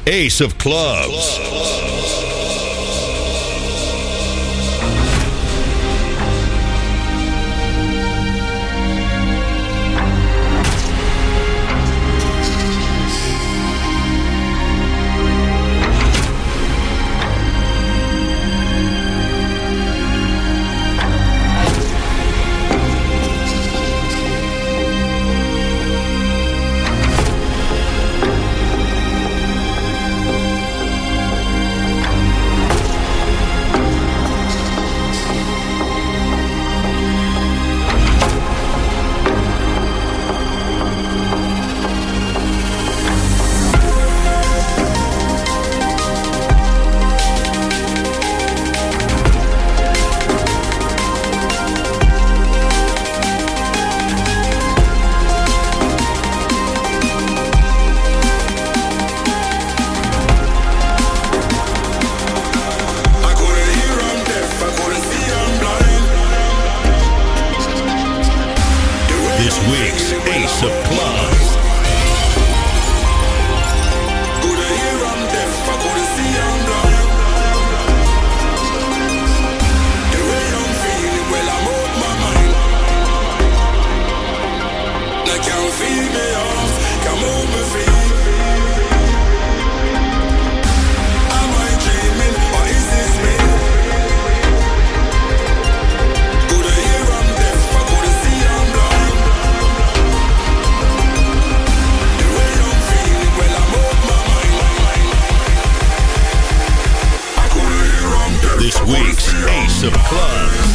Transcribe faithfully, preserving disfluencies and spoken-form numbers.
Ace of Clubs. This week's Ace of Clubs. Couldn't hear I'm deaf, I couldn't see I'm blind. The way I'm feeling, well I'm out my mind. I can't feel me off, can't move my feet. Am I dreaming, or is this me? Couldn't hear I'm deaf, I couldn't see I'm blind. This week's Ace of Clubs.